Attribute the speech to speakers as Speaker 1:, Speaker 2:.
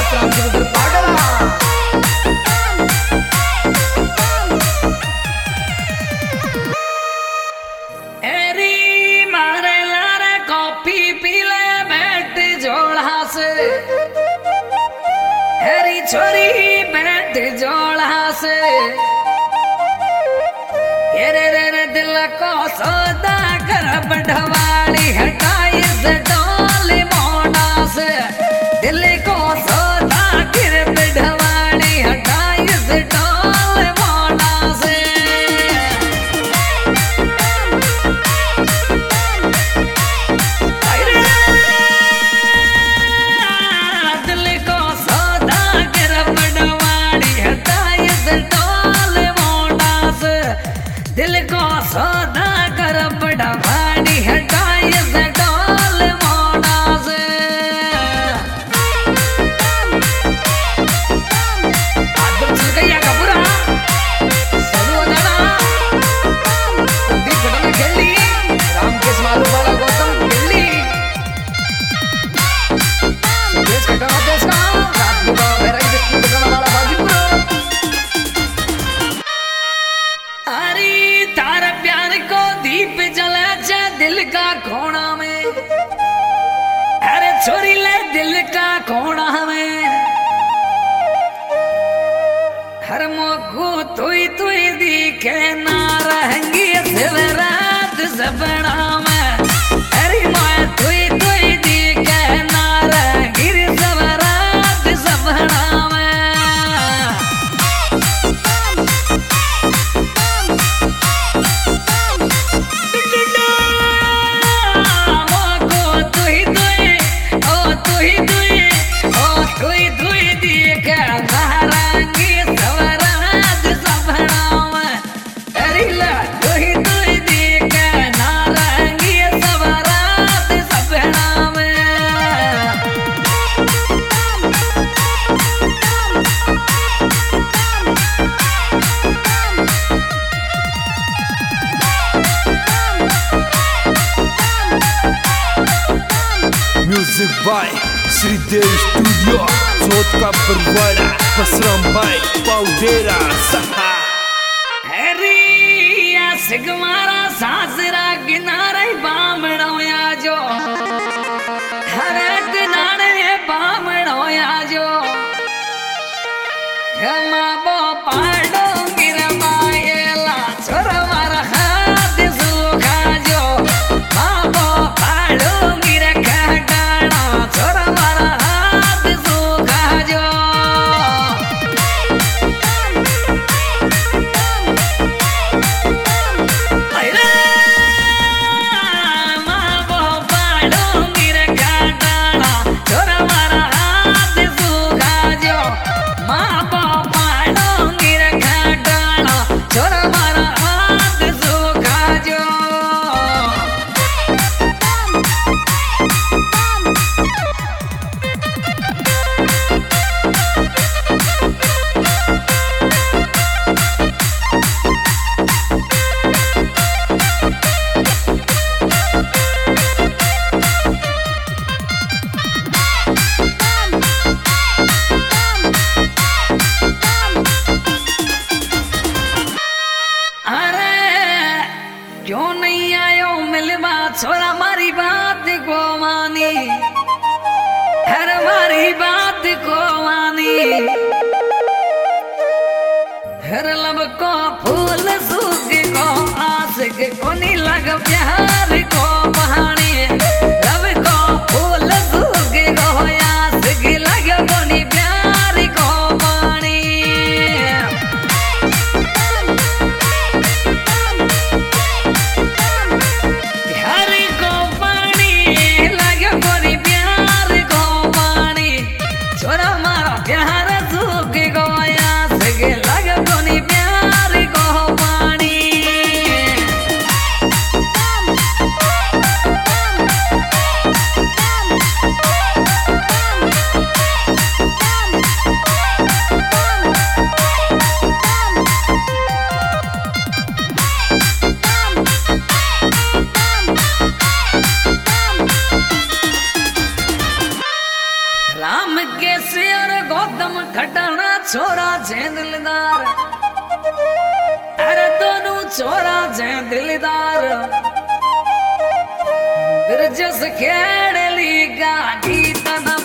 Speaker 1: राम के उधर पागला एरी मारे लारे कॉफी पी ले बैठ जोड़ा से एरी छोरी बैठ जोड़ा से रे दिल को सौदा कर बढ़वाली हटाई से डोली मोड़ा से दिल को सौदा कर बढ़वाली हटाई से डोली मोड़ा से दिल को सौदा कर बढ़वाली हटाई से डोली मोड़ा से दिल को सौदा कर बड़ा भाड़ी हटाई से डोल मोड़ा से आदम चल गया कपूरा सदु दादा कुंडी घटना खेली रामकेश मालू वाला गौतम खेली सुदेश घटना देश का रात को मेरा ही घटना वाला बाजीपुर दीप जला जा दिल का कोना में अरे छोरी ले दिल का कोना में हर मोको तुई तुई दिखे ना रहेंगी रात सपना में अरे मैं तुई तुई दिखे ना रहेंगी रात सपना में
Speaker 2: Music by Sridev Studio, Sotka Perwara, Pasram by Paudera Saha.
Speaker 1: हरिया सिगमारा सासरा किनारे बामणोया जो हरे किनारे बामणोया जो हमा बो पाडो गिरमायला छोरवारा हाथ सुखा जो बाबो पाडो गिर खटाना छोरवारा हाथ सुखा जो क्यों नहीं आयो मिलवा छोरा मारी बात को मानी हर मारी बात को मानी हर लब को फूल सूख को आस के कोनी लग प्यार को बहानी लब को फूल सूख को आस के लग कोनी प्यार को पानी राम केसी और गौतम खटाना छोरा छे दिलदार अरे दोनों छोरा छे दिलदार ब्रजस खेड़ली गा गीत